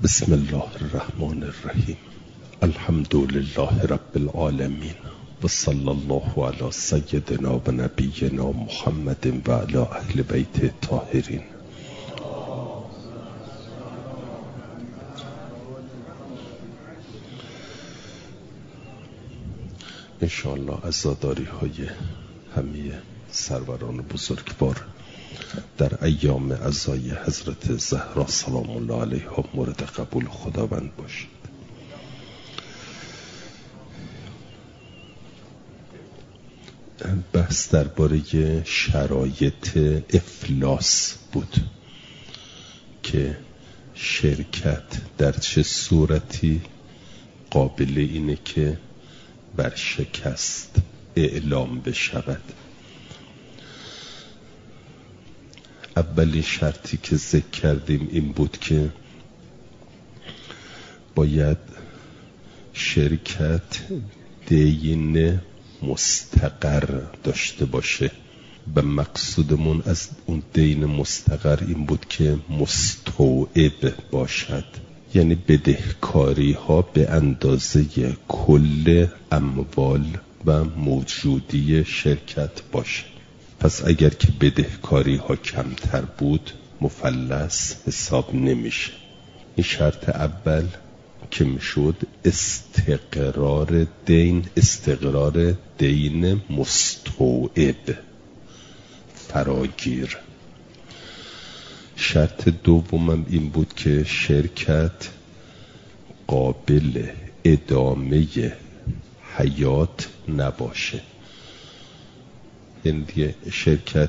بسم الله الرحمن الرحیم. الحمد لله رب العالمین و صلی الله علی سیدنا و نبینا محمد و علی اهل بیت الطاهرین. انشاءالله عزاداری های همه سروران بزرگوار در ایام عزای حضرت زهرا سلام الله علیها مورد قبول خداوند باشد. بحث درباره شرایط افلاس بود که شرکت در چه صورتی قابل اینه که بر شکست اعلام بشود. اولین شرطی که ذکر کردیم این بود که باید شرکت دین مستقر داشته باشه و مقصودمون از اون دین مستقر این بود که مستوعب باشد، یعنی بدهکاری ها به اندازه کل اموال و موجودی شرکت باشه. پس اگر که بدهکاری ها کمتر بود مفلس حساب نمیشه. این شرط اول که میشد استقرار دین مستوعب فراگیر. شرط دومم این بود که شرکت قابل ادامه حیات نباشه، یعنی شرکت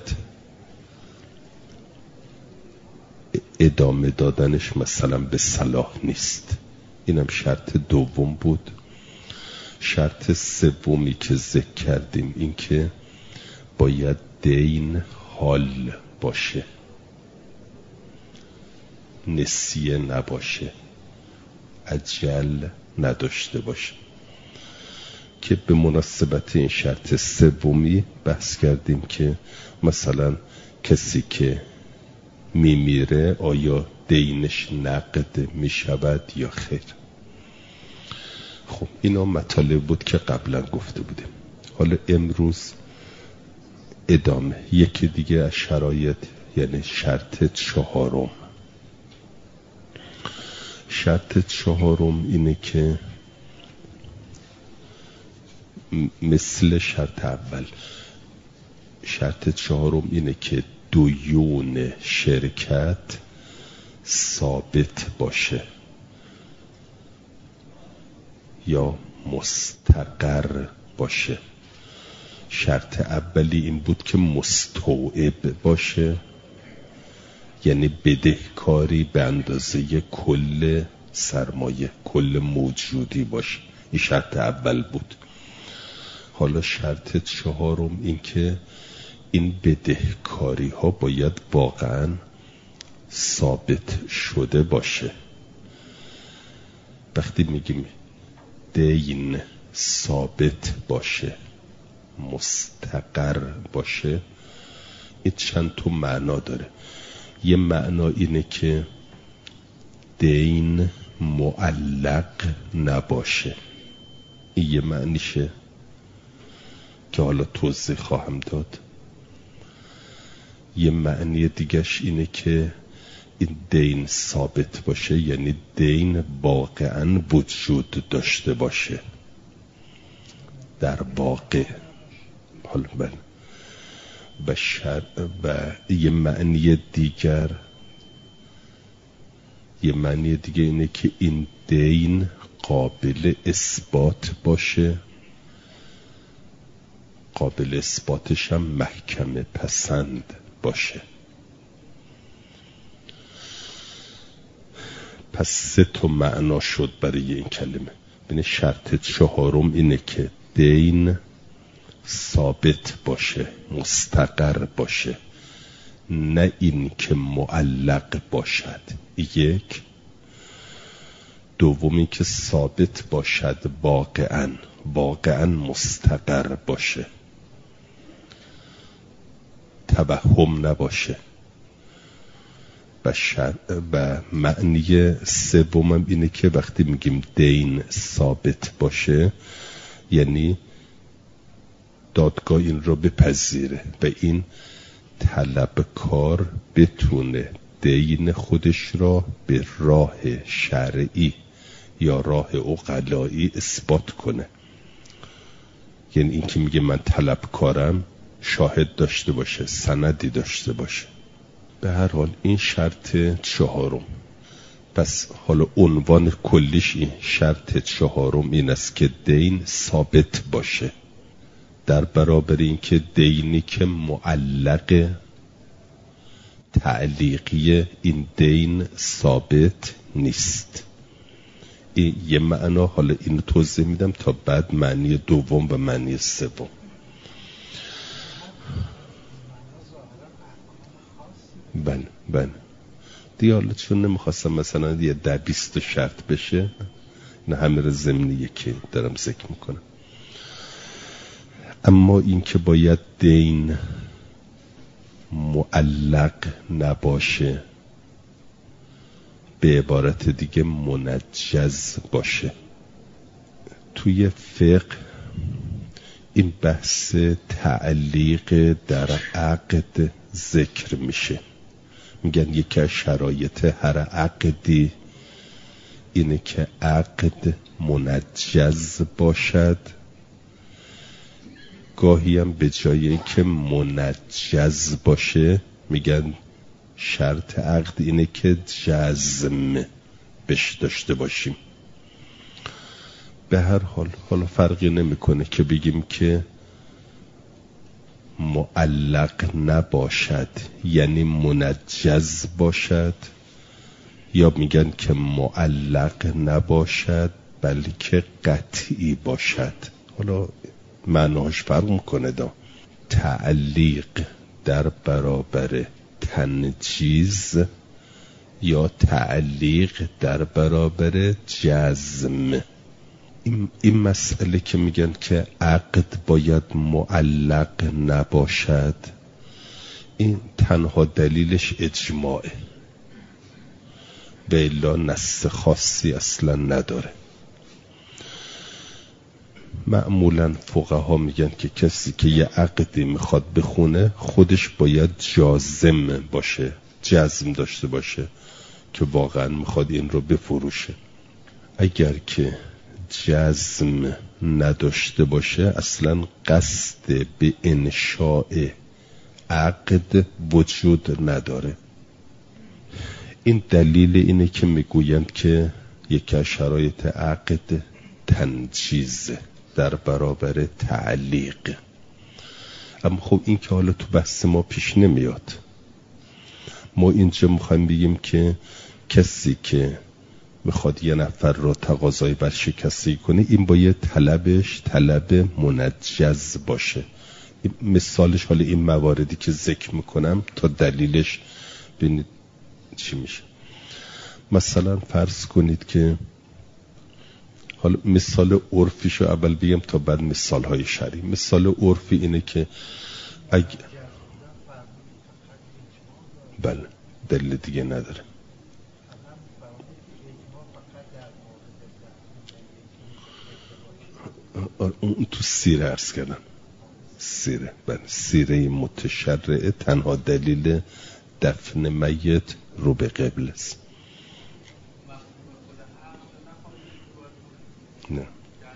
ادامه دادنش مثلا به صلاح نیست. اینم شرط دوم بود. شرط سومی که ذکر کردیم این که باید دین حال باشه، نسیه نباشه، اجل نداشته باشه، که به مناسبت این شرط سومی بحث کردیم که مثلا کسی که میمیره آیا دینش نقد میشود یا خیر. خب اینا مطالب بود که قبلا گفته بودیم. حالا امروز ادامه یکی دیگه از شرایط، یعنی شرط چهارم. شرط چهارم اینه که مثل شرط اول، شرط چهارم اینه که دیون شرکت ثابت باشه یا مستقر باشه. شرط اولی این بود که مستوعب باشه، یعنی بدهکاری به اندازه کل سرمایه، کل موجودی باشه. این شرط اول بود. حالا شرط چهارم این که این بدهکاری ها باید واقعا ثابت شده باشه. وقتی میگیم دین ثابت باشه، مستقر باشه، این چند تا معنا داره. یه معنا اینه که دین معلق نباشه. این یه معنیشه که حالا توضیح خواهم داد. یه معنی دیگهش اینه که این دین ثابت باشه، یعنی دین واقعا وجود داشته باشه در واقع. حالا بله. و یه معنی دیگه اینه که این دین قابل اثبات باشه، قابل اثباتش هم محکمه پسند باشه. پس سه تا معنا شد برای این کلمه. ببین شرط چهارم اینه که دین ثابت باشه، مستقر باشه، نه این که معلق باشد. یک. دومی که ثابت باشد، واقعا مستقر باشه، توهم نباشه. و معنی سومم اینه که وقتی میگیم دین ثابت باشه یعنی دادگاه این رو بپذیره و این طلبکار بتونه دین خودش را به راه شرعی یا راه عقلایی اثبات کنه. یعنی این که میگه من طلبکارم شاهد داشته باشه، سندی داشته باشه. به هر حال این شرط چهارم. پس حالا عنوان کلیش این شرط چهارم این است که دین ثابت باشه، در برابر این که دینی که معلق تعلیقی این دین ثابت نیست. این یه معنا، حالا اینو توضیح میدم تا بعد معنی دوم و معنی سوم. بله دیگه حالا چون نمیخواستم مثلا یه 10-20 شرط بشه، نه همه رو ضمنیه که دارم ذکر میکنم. اما این که باید دین معلق نباشه، به عبارت دیگه منجز باشه. توی فقه این بحث تعلیق در عقد ذکر میشه. میگن یکی از شرایط هر عقدی اینه که عقد منجز باشد. گاهی هم به جای اینکه منجز باشه میگن شرط عقد اینه که جزم بش داشته باشیم. به هر حال حالا فرقی نمیکنه که بگیم که معلق نباشد یعنی منجز باشد، یا میگن که معلق نباشد بلکه قطعی باشد. حالا معناش فرق میکنه. تعلیق در برابر تنجیز یا تعلیق در برابر جزم. این مسئله که میگن که عقد باید معلق نباشد، این تنها دلیلش اجماعه، به الا نص خاصی اصلا نداره. معمولا فقها میگن که کسی که یه عقدی میخواد بخونه خودش باید جازم باشه، جزم داشته باشه که واقعا میخواد این رو بفروشه. اگر که جزم نداشته باشه اصلا قصد به انشاء عقد وجود نداره. این دلیل اینه که میگویند که یکی از شرایط عقد تنجیز در برابر تعلیق. اما خب این که حالا تو بحث ما پیش نمیاد. ما اینجا میخوایم بگیم که کسی که میخواد یه نفر رو تقاضای ورشکستگی کنه، این باید طلبش طلب منجز باشه. مثالش حالا این مواردی که ذکر میکنم تا دلیلش ببینید چی میشه. مثلا فرض کنید که حالا مثال عرفیشو اول بگم تا بعد مثالهای شرعی. مثال عرفی اینه که بله دلیل دیگه نداره. اون تو سیره عرض کردم، سیره، بله سیره متشرعه تنها دلیل دفن میت رو به قبل است. نه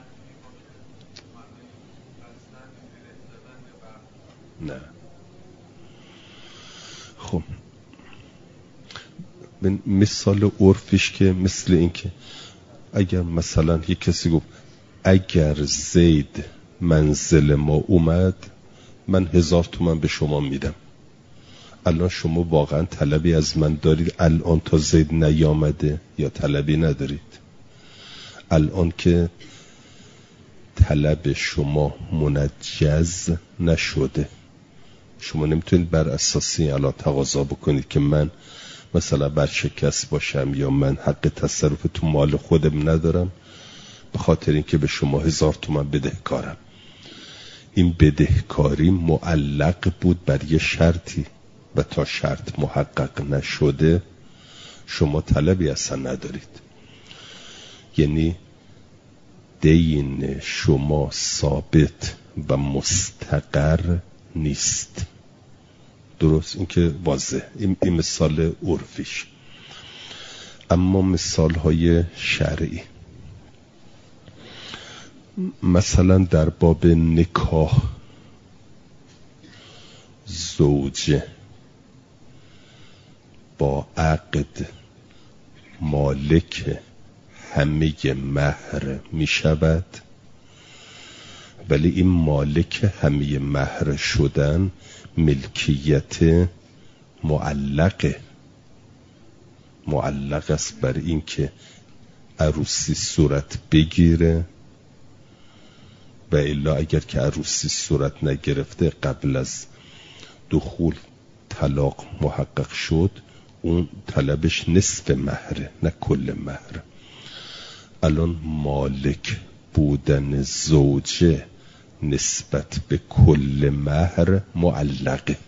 نه. خب مثال عرفیش که مثل این که اگر مثلا یک کسی گفت اگر زید منزل ما اومد من 1000 تومان به شما میدم. الان شما واقعا طلبی از من دارید الان تا زید نیامده یا طلبی ندارید؟ الان که طلب شما منجز نشده، شما نمیتونید بر اساسی الان تقاضا بکنید که من مثلا ورشکست باشم یا من حق تصرف تو مال خودم ندارم به خاطر اینکه به شما 1000 تومان بدهکارم. این بدهکاری معلق بود بر یه شرطی و تا شرط محقق نشده شما طلبی اصلا ندارید. یعنی دین شما ثابت و مستقر نیست. درست؟ این که واضح، این مثال عرفیش. اما مثال های شرعی، مثلا در باب نکاح، زوجه با عقد مالک همه مهر می شود، ولی این مالک همه مهر شدن ملکیت معلق است بر این که عروسی صورت بگیره، و الا اگر که عروسی صورت نگرفته قبل از دخول طلاق محقق شد، اون طلبش نصف مهره نه کل مهر. الان مالک بودن زوجه نسبت به کل مهر معلقه.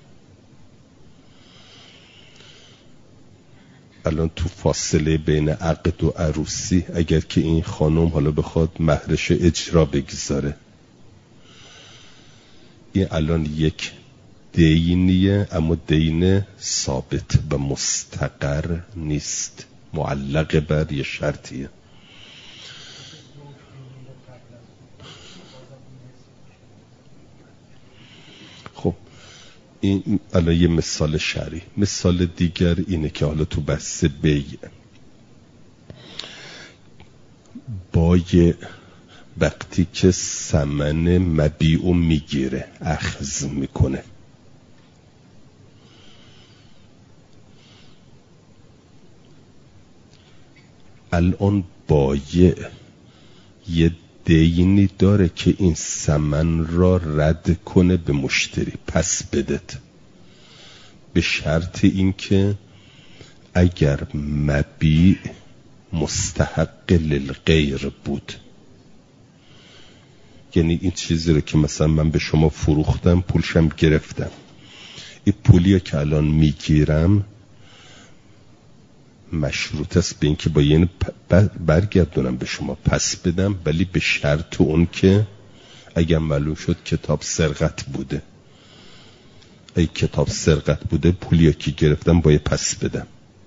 الان تو فاصله بین عقد و عروسی اگر که این خانم حالا بخواد مهرش اجرا بگذاره، این الان یک دینیه، اما دین ثابت و مستقر نیست، معلق بر یه شرطیه. خب این الان یه مثال شرعی. مثال دیگر اینه که حالا تو بحث بیع، بای وقتی که ثمن مبیعو میگیره، اخذ میکنه، الان بایع یه دینی داره که این ثمن را رد کنه به مشتری، پس بدت، به شرط این که اگر مبیع مستحق للغیر بود، یعنی این چیزی رو که مثلا من به شما فروختم، پولشم گرفتم، این پولی که الان میگیرم مشروط است به این که با یعنی برگردونم به شما، پس بدم، ولی به شرط اون که اگر معلوم شد کتاب سرقت بوده، ای کتاب سرقت بوده پولی که گرفتم باید پس بدم.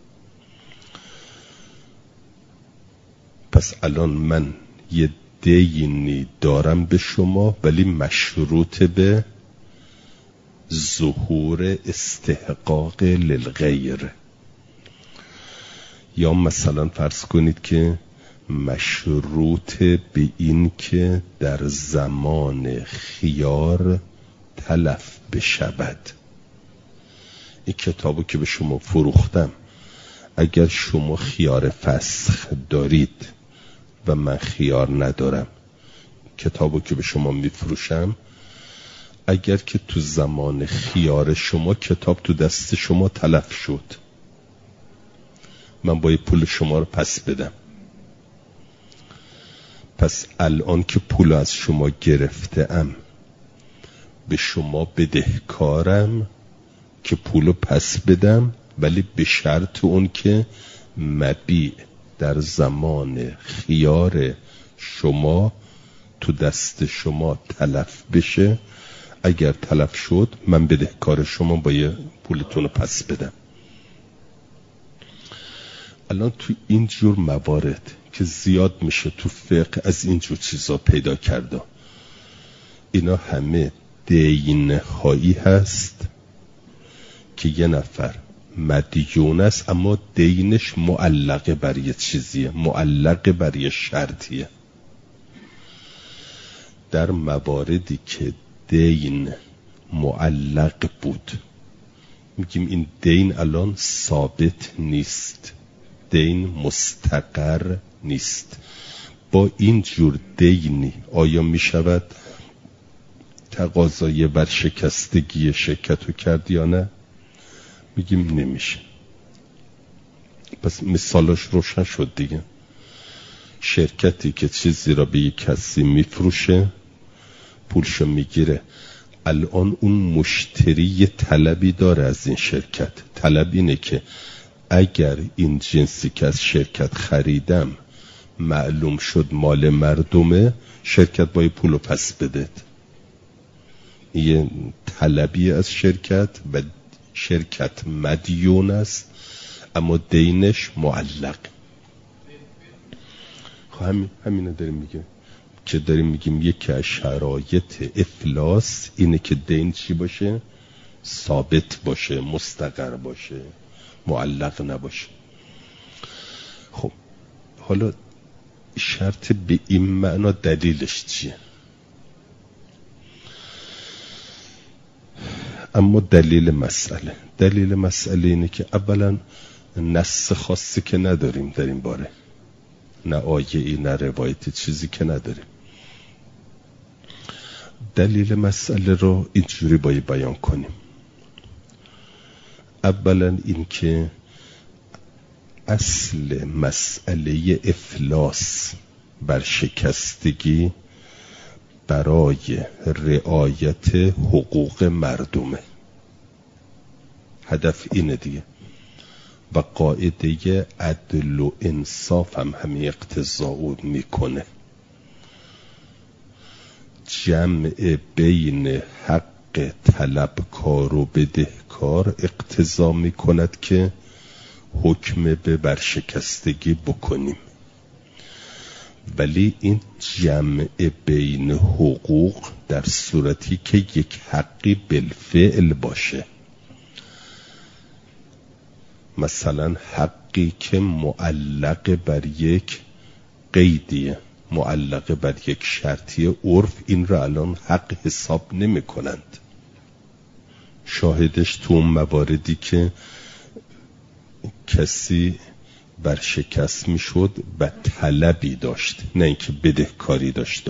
پس الان من یه دینی دارم به شما، ولی مشروط به ظهور استحقاق للغیر. یا مثلا فرض کنید که مشروط به این که در زمان خیار تلف بشود. این کتابو که به شما فروختم، اگر شما خیار فسخ دارید و من خیار ندارم، کتابو که به شما میفروشم، اگر که تو زمان خیار شما کتاب تو دست شما تلف شد، من باید پول شما رو پس بدم. پس الان که پول از شما گرفتم، به شما بدهکارم که پولو پس بدم، ولی به شرط اون که مبیع در زمان خیار شما تو دست شما تلف بشه. اگر تلف شد، من بدهکار شما باید پولتون رو پس بدم. الان تو این جور موارد که زیاد میشه تو فقه از این جور چیزا پیدا کرده، اینا همه دین هایی هست که یه نفر مدیون است، اما دینش معلقه بر یه چیزیه، معلقه بر یه شرطیه. در مواردی که دین معلق بود، میگیم این دین الان ثابت نیست، دین مستقر نیست. با این جور دینی آیا می شود تقاضای ورشکستگی شرکت رو کرد یا نه؟ میگیم نمیشه. پس مثالش روشن شد دیگه. شرکتی که چیزی را به یک کسی میفروشه، پولشو میگیره، الان اون مشتری طلبی داره از این شرکت. طلب اینه که اگر این جنسی که از شرکت خریدم معلوم شد مال مردمه، شرکت باید پولو پس بده. یه طلبی از شرکت و شرکت مدیون است اما دینش معلق. همینو داریم میگیم که داریم میگیم یکی از شرایط افلاس اینه که دین چی باشه؟ ثابت باشه، مستقر باشه، معلق نباشه. خب حالا شرط به این معنا دلیلش چیه؟ اما دلیل مسئله اینه که اولا نص خاصی که نداریم در این باره، نه آیه‌ای نه روایتی، چیزی که نداریم. دلیل مسئله رو اینجوری باید بیان کنیم. اولا این که اصل مسئله افلاس، برشکستگی برای رعایت حقوق مردمه. هدف اینه دیگه. و قاعده عدل و انصاف هم همین اقتضا میکنه. جمع بین حق طلبکار و بدهکار اقتضا میکند که حکم به برشکستگی بکنیم. ولی این جمع بین حقوق در صورتی که یک حقی بالفعل باشه، مثلا حقی که معلق بر یک قیدیه، معلق بر یک شرطی، عرف این را الان حق حساب نمی کنند. شاهدش تو اون مواردی که کسی برشکست می شد و طلبی داشت، نه اینکه بدهکاری داشت،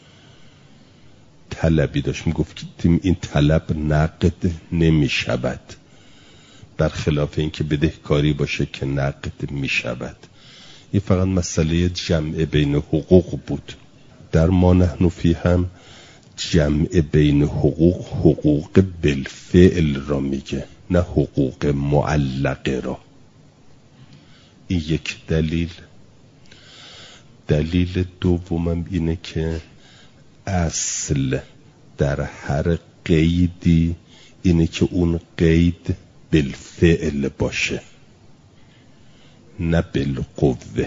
طلبی داشت، می گفتیم این طلب نقد نمی شود، برخلاف اینکه بدهکاری باشه که نقد می شود. این فقط مسئله جمع بین حقوق بود. در ما نحن فی هم جمع بین حقوق بالفعل را میگه، نه حقوق معلقه را. این یک دلیل. دلیل دومم اینه که اصل در هر قیدی اینه که اون قید بالفعل باشه، نه بالقوه.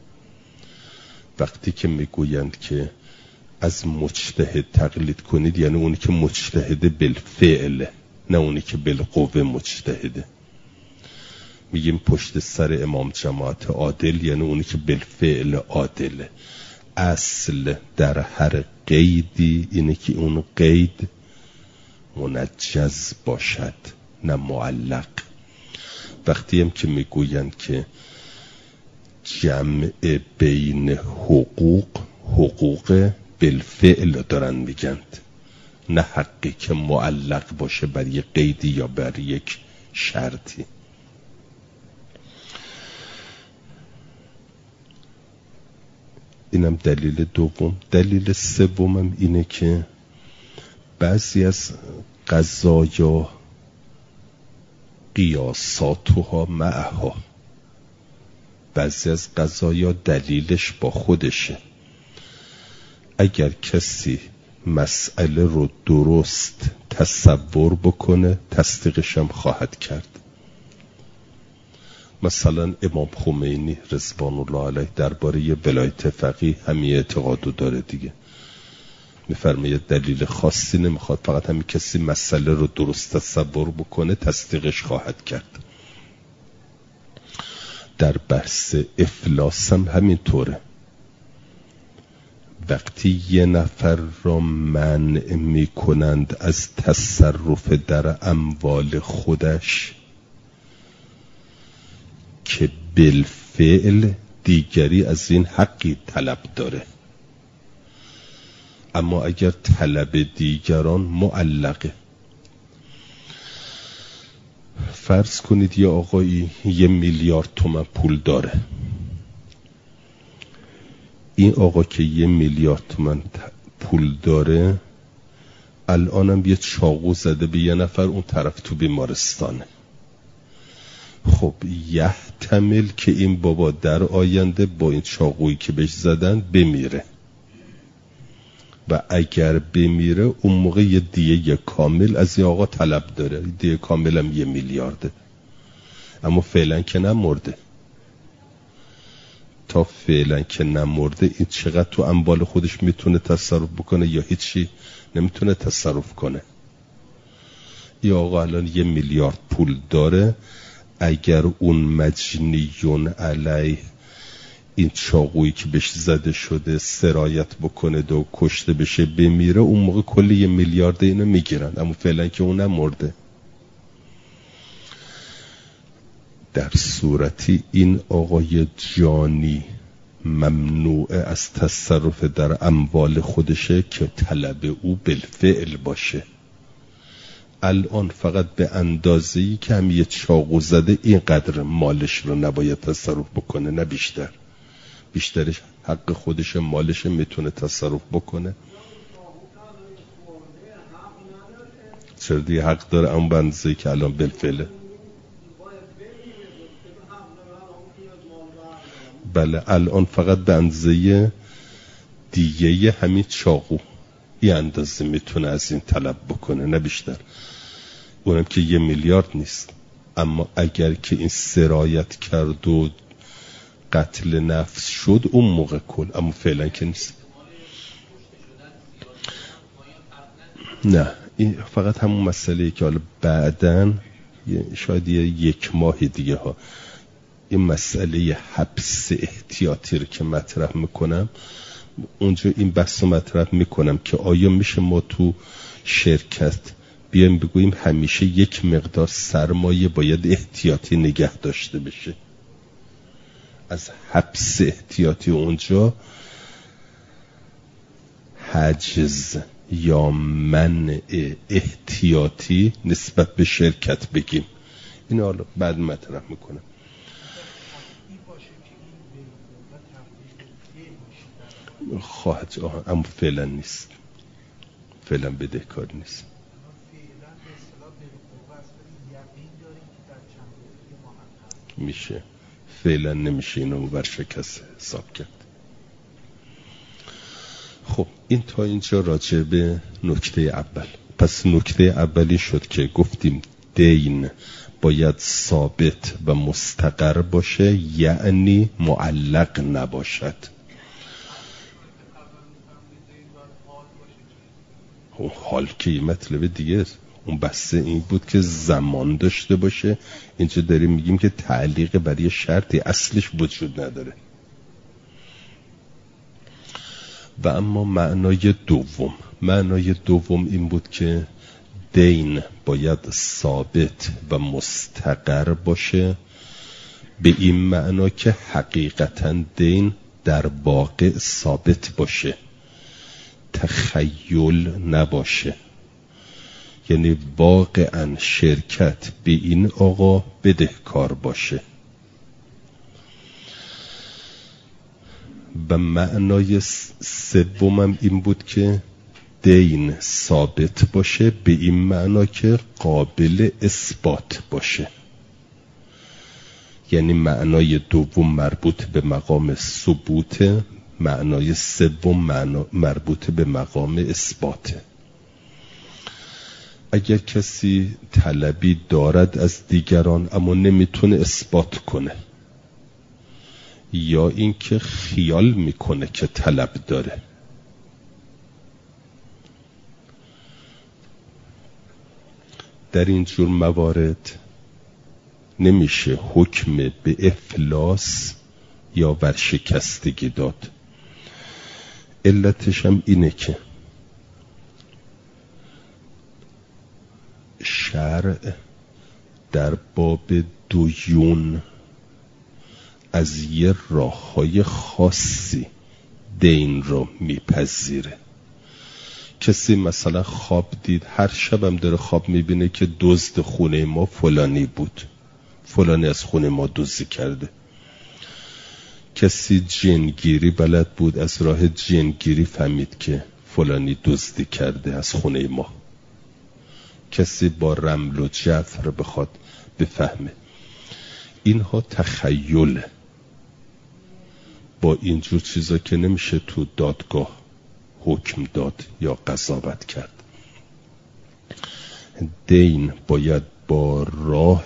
وقتی که میگویند که از مجتهد تقلید کنید، یعنی اونی که مجتهد بالفعل، نه اونی که بالقوه مجتهده. میگیم پشت سر امام جماعت عادل، یعنی اونی که بالفعل عادله. اصل در هر قیدی اینه که اون قید منجز باشد، نه معلق. وقتی هم که میگویند که جمع بین حقوق بالفعل دارن میگند، نه حقی که معلق باشه بر یک قیدی یا بر یک شرطی. اینم دلیل دوم. دلیل سومم اینه که بعضی از قضایا قیاساتها معها، بعضی از قضایا دلیلش با خودشه. اگر کسی مسئله رو درست تصور بکنه تصدیقش هم خواهد کرد. مثلا امام خمینی رضوان الله علیه درباره ولایت فقیه همین اعتقادو داره دیگه. میفرماید دلیل خاصی نمیخواد، فقط همین کسی مسئله رو درست تصور بکنه تصدیقش خواهد کرد. در بحث افلاس هم همینطوره. وقتی یه نفر را منع میکنند از تصرف در اموال خودش که بالفعل دیگری از این حقی طلب داره، اما اگر طلب دیگران معلقه. فرض کنید یه آقایی 1 میلیارد تومان پول داره. این آقا که 1 میلیارد تومان پول داره الانم یه چاقو زده به یه نفر اون طرف تو بیمارستانه. خب یحتمل که این بابا در آینده با این چاقویی که بهش زدن بمیره و اگر بمیره اون موقع یه دیه کامل از این آقا طلب داره. دیه کامل هم 1 میلیارده، اما فعلا که نمرده. تا فعلا که نمرده این چقدر تو اموال خودش میتونه تصرف بکنه یا هیچی نمیتونه تصرف کنه. این آقا الان 1 میلیارد پول داره، اگر اون مجنیون علی این چاقویی که بهش زده شده سرایت بکنه و کشته بشه بمیره، اون موقع کلی 1 میلیارد اینو میگیرن، اما فعلا که اون نمرده. در صورتی این آقای جانی ممنوع از تصرف در اموال خودشه که طلب او بالفعل باشه. الان فقط به اندازه‌ای که هم یه چاقو زده اینقدر مالش رو نباید تصرف بکنه، نه بیشتر. بیشترش حق خودش مالش میتونه تصرف بکنه. چرا دیگه حق داره اون به اندازه‌ای که الان بالفعله. بله الان فقط به اندازه دیگه همین چاقو این اندازه میتونه از این طلب بکنه، نه بیشتر. اونم که 1 میلیارد نیست. اما اگر که این سرایت کرد و قتل نفس شد اون موقع کل، اما فعلا که نیست. نه این فقط همون مسئله که حالا بعدن شاید 1 ماه دیگه ها این مسئله حبس احتیاطی رو که مطرح میکنم اونجا این بحث رو مطرح میکنم که آیا میشه ما تو شرکت بیایم بگوییم همیشه 1 مقدار سرمایه باید احتیاطی نگه داشته بشه. از حبس احتیاطی اونجا حجز یا منع احتیاطی نسبت به شرکت بگیم. این حالا بعد مطرح میکنم. خواهد اما فعلا نیست، فعلا بدهکار نیست. میشه فعلا نمیشه اینو ورشکست حساب کرد. خب این تا اینجا راجع به نکته اول. پس نکته اولی شد که گفتیم دین باید ثابت و مستقر باشه، یعنی معلق نباشد. حال که یه مطلب دیگه است. اون بحثه این بود که زمان داشته باشه. اینجا داریم میگیم که تعلیق برای شرطی اصلش وجود نداره. و اما معنای دوم این بود که دین باید ثابت و مستقر باشه، به این معنا که حقیقتا دین در واقع ثابت باشه، تخیل نباشه. یعنی واقعا شرکت به این آقا بدهکار باشه. و معنای سومم این بود که دین ثابت باشه به این معنا که قابل اثبات باشه. یعنی معنای دوم مربوط به مقام ثبوت، معنای سوم مربوط به مقام اثباته. اگر کسی طلبی دارد از دیگران اما نمیتونه اثبات کنه، یا اینکه خیال میکنه که طلب داره، در این جور موارد نمیشه حکم به افلاس یا ورشکستگی داد. علتش هم اینه که شرع در باب دیون از یه راه‌های خاصی دین رو میپذیره. کسی مثلا خواب دید، هر شبم داره خواب میبینه که دزد خونه ما فلانی بود، فلانی از خونه ما دزدی کرده. کسی جنگیری بلد بود، از راه جنگیری فهمید که فلانی دزدی کرده از خونه ما. کسی با رمل و جعفر بخواد بفهمه. اینها تخیله. با اینجور چیزا که نمیشه تو دادگاه حکم داد یا قضاوت کرد. دین باید با راه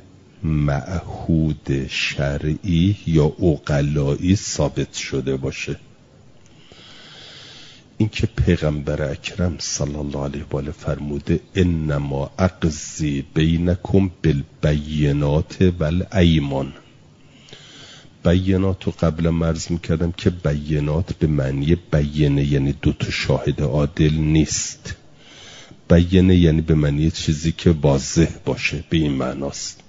معهود شرعی یا عقلایی ثابت شده باشه. این که پیغمبر اکرم صلی الله علیه و آله فرموده انما اقضی بینکم بالبینات والایمان. بینات رو قبلا عرض میکردم که بینات به معنی بینه یعنی دو تا شاهد عادل نیست. بینه یعنی به معنی چیزی که واضح باشه، به این معناست.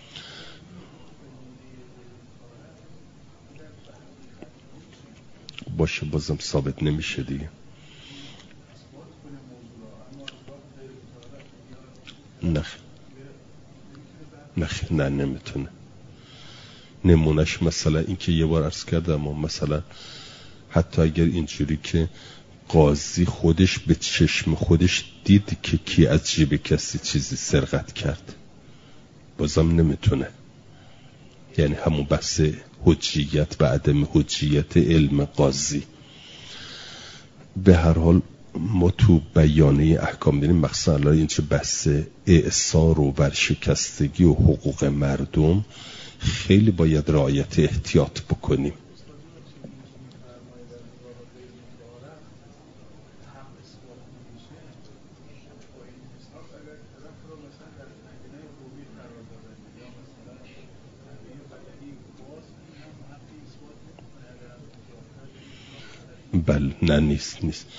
باشه بازم ثابت نمیشه دیگه. نه نمیتونه. نمونش مثلا این که یه بار عرض کردم، مثلا حتی اگر اینجوری که قاضی خودش به چشم خودش دید که کی از جیب کسی چیزی سرقت کرد، بازم نمیتونه. یعنی همون بحث حجیت و عدم حجیت علم قاضی. به هر حال ما تو بیانیه احکام دینی مخصوصا این چه بحث اعصار و ورشکستگی و حقوق مردم خیلی باید رعایت احتیاط بکنیم. بله نه نیست.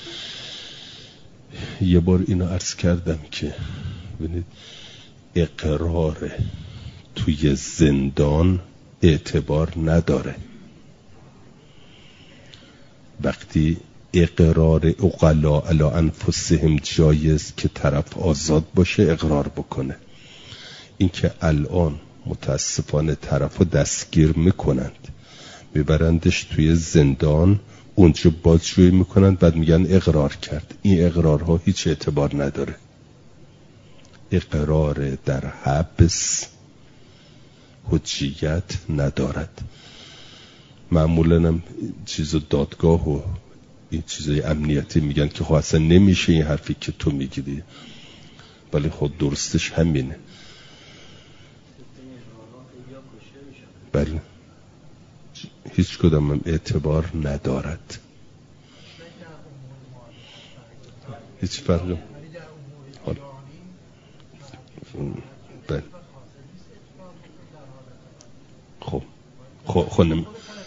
یه بار اینو عرض کردم که ببینید اقرار توی زندان اعتبار نداره. وقتی اقرار عقلا علی انفسهم جایز که طرف آزاد باشه اقرار بکنه. این که الان متاسفانه طرفو دستگیر میکنند میبرندش توی زندان، اونجا بازجویی میکنند، بعد میگن اقرار کرد. این اقرارها هیچ اعتبار نداره. اقرار در حبس حجیت ندارد. معمولا هم چیز دادگاه و این چیزای امنیتی میگن که خب اصلا نمیشه این حرفی که تو میگیری، ولی خود درستش همینه. بله هیچ کدام هم اعتبار ندارد. هیچ فرقی. بله خب خونم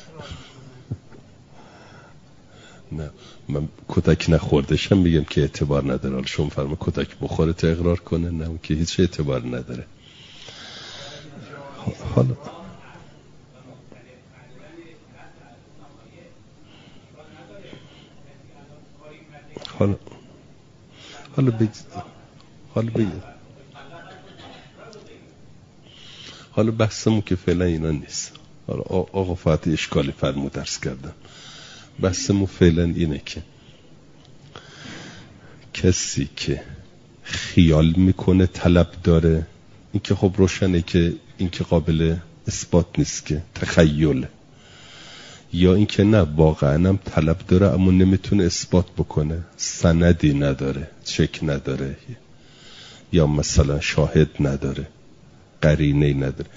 نه من کتک نخوردشم میگم که اعتبار نداره. حالا شما فرما کتک بخوره تا اقرار کنه، نه که هیچ اعتبار نداره. حالا بحثمون که فعلا اینا نیست. حالا آقا فاتی اشکالی فرمود درس کردم. بحثمون فعلا اینه که کسی که خیال میکنه طلب داره، این که خب روشنه که این که قابل اثبات نیست که تخیل، یا این که نه واقعا هم طلب داره اما نمیتونه اثبات بکنه، سندی نداره، چک نداره، یا مثلا شاهد نداره، قرینه نداره.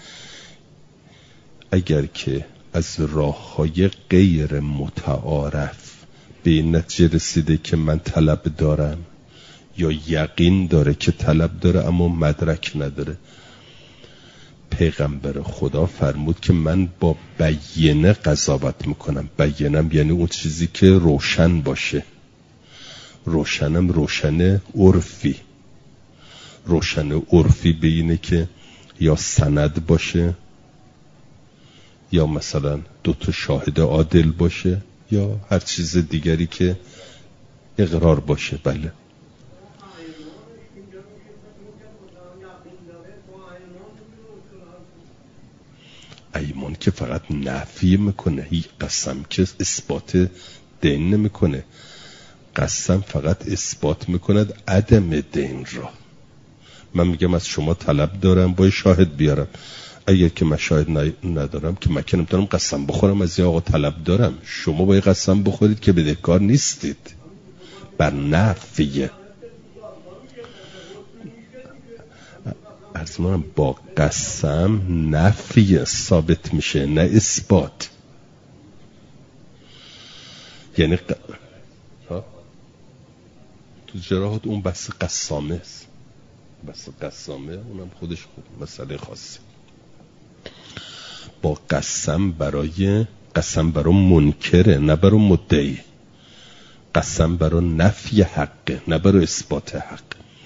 اگر که از راه‌های غیر متعارف به این نتیجه رسیده که من طلب دارم، یا یقین داره که طلب داره اما مدرک نداره، پیغمبر خدا فرمود که من با بیینه قضاوت میکنم. بیینم یعنی اون چیزی که روشن باشه. روشنم روشن عرفی. روشن عرفی به اینه که یا سند باشه، یا مثلا دو تا شاهد عادل باشه، یا هر چیز دیگری که اقرار باشه. بله ایمان که فقط نفی میکنه، هیچ قسم که اثبات دین نمیکنه. قسم فقط اثبات میکند عدم دین را. من میگم از شما طلب دارم، باید شاهد بیارم. اگر که مشاهد ندارم که من که نمیتونم قسم بخورم از این آقا طلب دارم. شما باید قسم بخورید که بدهکار نیستید بر نفیه. از منم با قسم نفی ثابت میشه نه اثبات. یعنی تو جراحات اون بحث قسامه است. بحث قسامه اونم خودش خوب مسئله خاصی. با قسم برای منکره نه برای مدعی. قسم برای نفی حقه نه برای اثبات حق.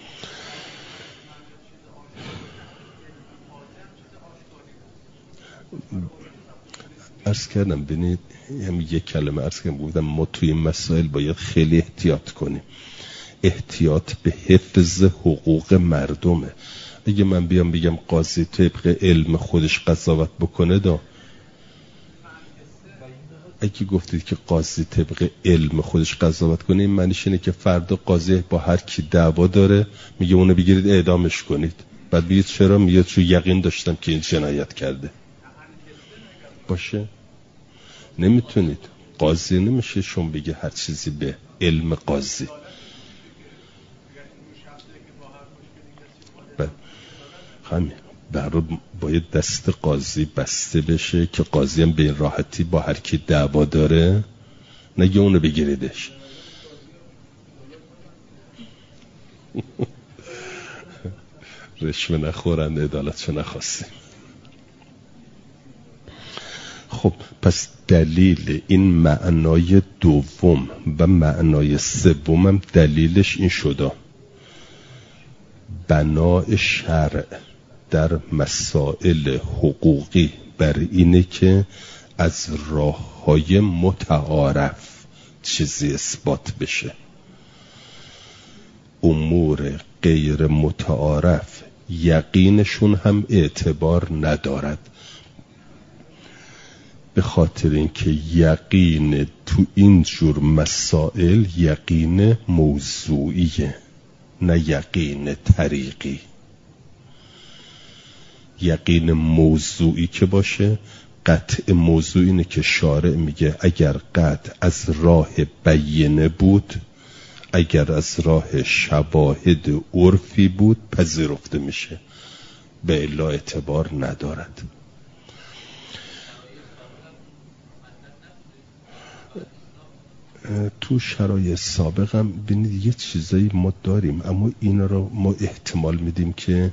عرض کردم ببینید یک کلمه عرض کردم گفتم ما توی این مسائل باید خیلی احتیاط کنیم. احتیاط به حفظ حقوق مردمه. اگه من بیام بگم قاضی طبق علم خودش قضاوت بکنه اگه گفتید که قاضی طبق علم خودش قضاوت کنه، این معنیش اینه که فردا قاضی با هر کی دعوا داره میگه اونو بگیرید اعدامش کنید. بعد بگید چرا؟ میگه چون یقین داشتم که این جنایت کرده. باشه نمیتونید. قاضی نمیشه شما بگه هر چیزی به علم قاضی. همین برای باید دست قاضی بسته بشه که قاضی هم به این راحتی با هر کی دعوا داره نگه اونو بگیریدش. رشوه نخورند عدالتشو نخواستیم. خب پس دلیل این معنای دوم و معنای سوم هم دلیلش این شده بنای شرع در مسائل حقوقی بر اینه که از راه‌های متعارف چیزی اثبات بشه. امور غیر متعارف یقینشون هم اعتبار ندارد، به خاطر اینکه یقین تو این جور مسائل یقین موضوعیه نه یقین طریقی. یقین موضوعی که باشه، قطع موضوع اینه که شارع میگه اگر قطع از راه بیینه بود، اگر از راه شواهد عرفی بود پذیرفته میشه، به الا اعتبار ندارد. تو شرایط سابق هم ببینید یه چیزایی ما داریم، اما اینا رو ما احتمال میدیم که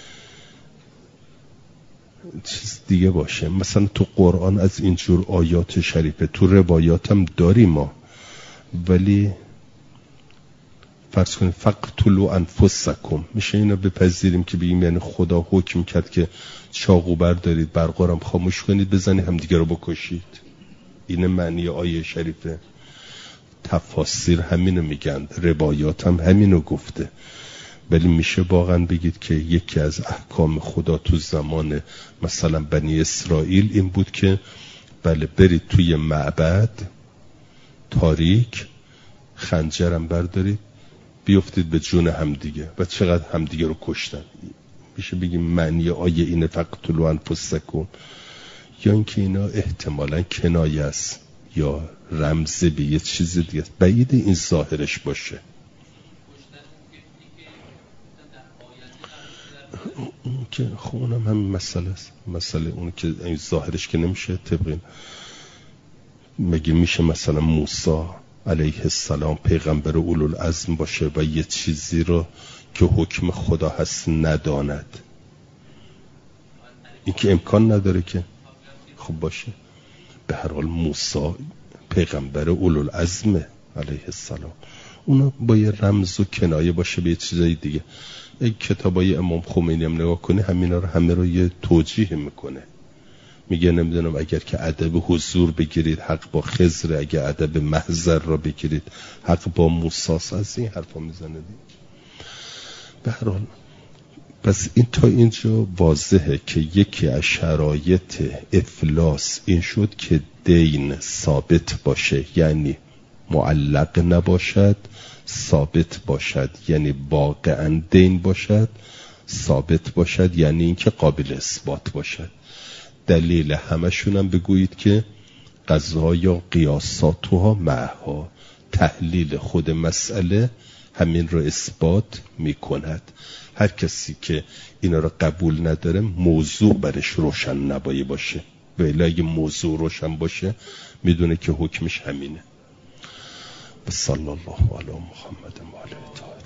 چیز دیگه باشه. مثلا تو قرآن از اینجور آیات شریفه، تو روایات هم داریم ما، ولی فرض کنیم فقتلوا انفسکم، میشه اینو بپذیریم که بگیم یعنی خدا حکم کرد که چاقو بردارید برقارم خاموش کنید بزنید هم دیگه رو بکشید. این معنی آیه شریفه. تفاسیر همینو میگن، روایات هم همینو گفته، ولی میشه واقعا بگید که یکی از احکام خدا تو زمان مثلا بنی اسرائیل این بود که بله برید توی معبد تاریک خنجرم بردارید بیفتید به جون همدیگه و چقدر همدیگه رو کشتن. میشه بگیم معنی آیه اینه فقتلوا انفسکم، یا اینکه اینا احتمالاً کنایه است یا رمز به یه چیز دیگه. بعید این ظاهرش باشه. اون که خب اونم همین مسئله است. مسئله اون که این ظاهرش که نمیشه طبق مگه میشه مثلا موسی علیه السلام پیغمبر اولوالعزم باشه و یه چیزی رو که حکم خدا هست نداند؟ این که امکان نداره که. خب باشه، به هر حال موسی پیغمبر اولوالعزم علیه السلام، اونا با یه رمز و کنایه باشه به یه چیزای دیگه. این کتابای امام خمینی هم نگاه کنی همینا رو همه رو یه توجیه میکنه، میگه نمیدونم اگر که ادب حضور بگیرید حق با خضر، اگر ادب محضر را بگیرید حق با موسی. از این حرفا میزنه. به هر حال پس این تا اینجا واضحه که یکی از شرایط افلاس این شد که دین ثابت باشه، یعنی معلق نباشد، ثابت باشد یعنی واقعا دین باشد، ثابت باشد یعنی اینکه قابل اثبات باشد. دلیل همشون هم بگویید که قضایا قیاساتها معها، تحلیل خود مسئله همین رو اثبات میکند. هر کسی که اینا رو قبول نداره موضوع برش روشن نباید باشه، ولی اگه موضوع روشن باشه میدونه که حکمش همینه. صلی الله علی محمد و آله.